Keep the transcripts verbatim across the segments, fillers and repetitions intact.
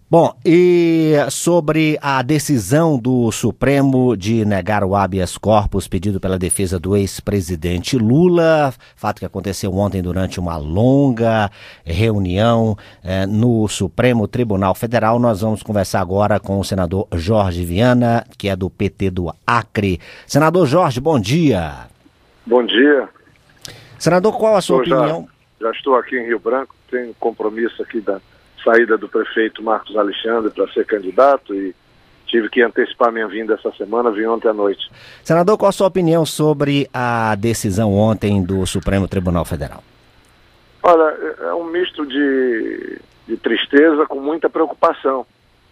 Bom, e sobre a decisão do Supremo de negar o habeas corpus pedido pela defesa do ex-presidente Lula, fato que aconteceu ontem durante uma longa reunião eh, no Supremo Tribunal Federal, nós vamos conversar agora com o senador Jorge Viana, que é do P T do Acre. Senador Jorge, bom dia. Bom dia. Senador, qual a sua Eu opinião? Já, já estou aqui em Rio Branco, tenho compromisso aqui da saída do prefeito Marcos Alexandre para ser candidato e tive que antecipar minha vinda essa semana, vim ontem à noite. Senador, qual a sua opinião sobre a decisão ontem do Supremo Tribunal Federal? Olha, é um misto de, de tristeza com muita preocupação.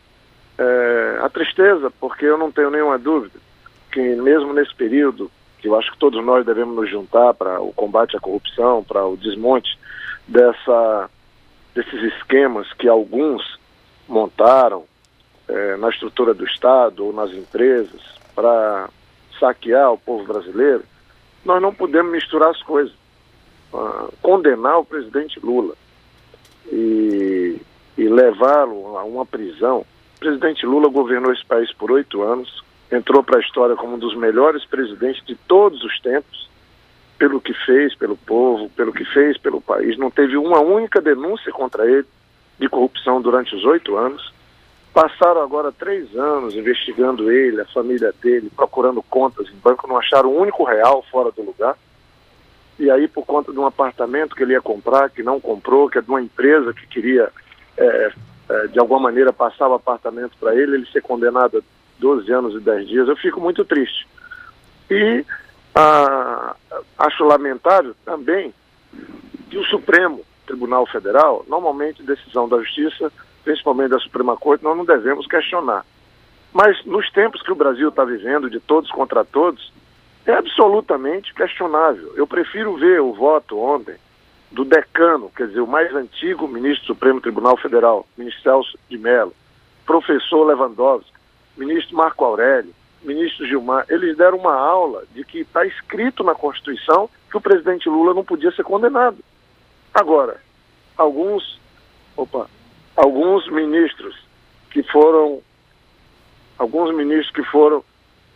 É, a tristeza, porque eu não tenho nenhuma dúvida que mesmo nesse período, que eu acho que todos nós devemos nos juntar para o combate à corrupção, para o desmonte dessa... desses esquemas que alguns montaram eh, na estrutura do Estado ou nas empresas para saquear o povo brasileiro, nós não podemos misturar as coisas. Ah, condenar o presidente Lula e, e levá-lo a uma prisão. O presidente Lula governou esse país por oito anos, entrou para a história como um dos melhores presidentes de todos os tempos, pelo que fez pelo povo, pelo que fez pelo país. Não teve uma única denúncia contra ele de corrupção durante os oito anos. Passaram agora três anos investigando ele, a família dele, procurando contas em banco, não acharam um único real fora do lugar. E aí, por conta de um apartamento que ele ia comprar, que não comprou, que é de uma empresa que queria, é, é, de alguma maneira, passar o apartamento para ele, ele ser condenado a doze anos e dez dias, eu fico muito triste. E Ah, acho lamentável também que o Supremo Tribunal Federal, normalmente decisão da Justiça, principalmente da Suprema Corte, nós não devemos questionar. Mas nos tempos que o Brasil está vivendo, de todos contra todos, é absolutamente questionável. Eu prefiro ver o voto ontem do decano, quer dizer, o mais antigo ministro do Supremo Tribunal Federal, ministro Celso de Mello, professor Lewandowski, ministro Marco Aurélio, ministro Gilmar, eles deram uma aula de que está escrito na Constituição que o presidente Lula não podia ser condenado. Agora, alguns, opa, alguns ministros que foram, alguns ministros que foram,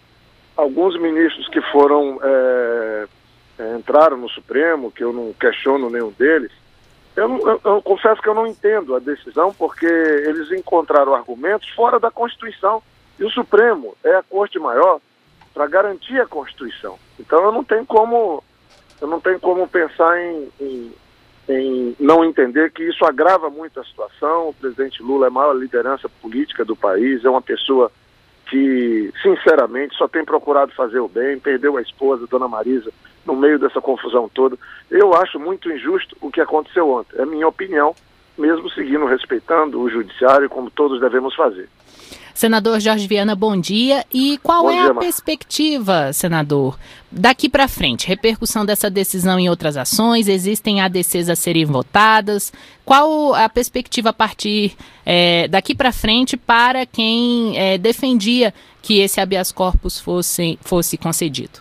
alguns ministros que foram, é, é, entraram no Supremo, que eu não questiono nenhum deles, eu, não, eu, eu confesso que eu não entendo a decisão, porque eles encontraram argumentos fora da Constituição. E o Supremo é a corte maior para garantir a Constituição. Então eu não tenho como, eu não tenho como pensar em, em, em não entender que isso agrava muito a situação. O presidente Lula é a maior liderança política do país, é uma pessoa que, sinceramente, só tem procurado fazer o bem, perdeu a esposa, Dona Marisa, no meio dessa confusão toda. Eu acho muito injusto o que aconteceu ontem. É a minha opinião, mesmo seguindo, respeitando o judiciário, como todos devemos fazer. Senador Jorge Viana, bom dia. E qual bom é dia, a Mar... perspectiva, senador, daqui para frente? Repercussão dessa decisão em outras ações? Existem A D Cs a serem votadas? Qual a perspectiva a partir é, daqui para frente para quem é, defendia que esse habeas corpus fosse, fosse concedido?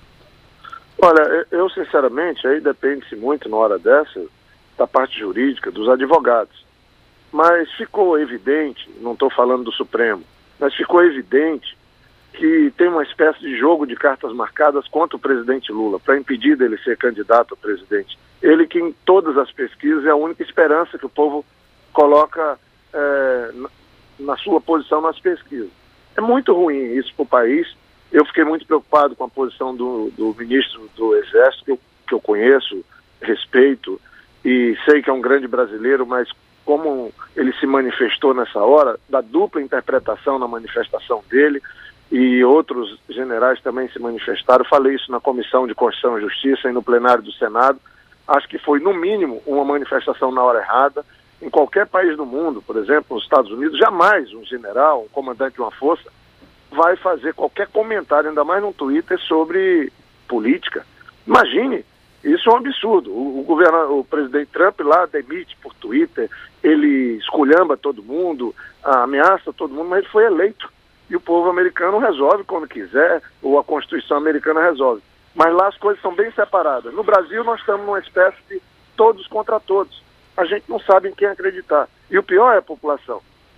Olha, eu sinceramente, aí depende-se muito na hora dessa, da parte jurídica, dos advogados. Mas ficou evidente, não estou falando do Supremo, mas ficou evidente que tem uma espécie de jogo de cartas marcadas contra o presidente Lula, para impedir dele ser candidato a presidente. Ele que em todas as pesquisas é a única esperança que o povo coloca é, na sua posição nas pesquisas. É muito ruim isso para o país. Eu fiquei muito preocupado com a posição do, do ministro do Exército, que eu, que eu conheço, respeito, e sei que é um grande brasileiro, mas como ele se manifestou nessa hora, da dupla interpretação na manifestação dele, e outros generais também se manifestaram. Falei isso na Comissão de Constituição e Justiça e no plenário do Senado. Acho que foi, no mínimo, uma manifestação na hora errada. Em qualquer país do mundo, por exemplo, nos Estados Unidos, jamais um general, um comandante de uma força, vai fazer qualquer comentário, ainda mais no Twitter, sobre política. Imagine, isso é um absurdo. O, o, governador, o presidente Trump lá demite por Twitter, ele esculhamba todo mundo, ameaça todo mundo, mas ele foi eleito. E o povo americano resolve quando quiser, ou a Constituição americana resolve. Mas lá as coisas são bem separadas. No Brasil nós estamos numa espécie de todos contra todos. A gente não sabe em quem acreditar. E o pior é a população.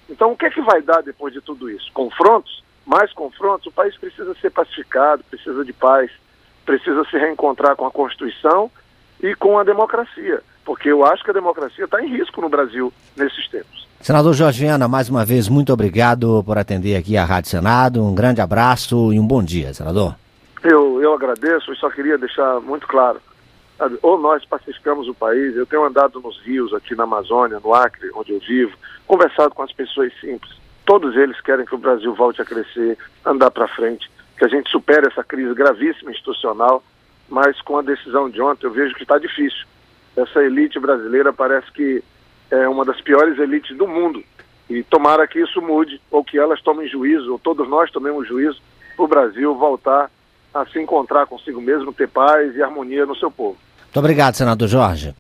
Então, o que é que vai dar depois de tudo isso? Confrontos? Mais confrontos? O país precisa ser pacificado, precisa de paz, precisa se reencontrar com a Constituição e com a democracia, porque eu acho que a democracia está em risco no Brasil nesses tempos. Senador Jorge Viana, mais uma vez, muito obrigado por atender aqui a Rádio Senado. Um grande abraço e um bom dia, senador. Eu, eu agradeço e só queria deixar muito claro, sabe, ou nós pacificamos o país. Eu tenho andado nos rios aqui na Amazônia, no Acre, onde eu vivo, conversado com as pessoas simples. Todos eles querem que o Brasil volte a crescer, andar para frente, que a gente supere essa crise gravíssima institucional, mas com a decisão de ontem eu vejo que está difícil. Essa elite brasileira parece que é uma das piores elites do mundo, e tomara que isso mude, ou que elas tomem juízo, ou todos nós tomemos juízo, para o Brasil voltar a se encontrar consigo mesmo, ter paz e harmonia no seu povo. Muito obrigado, senador Jorge.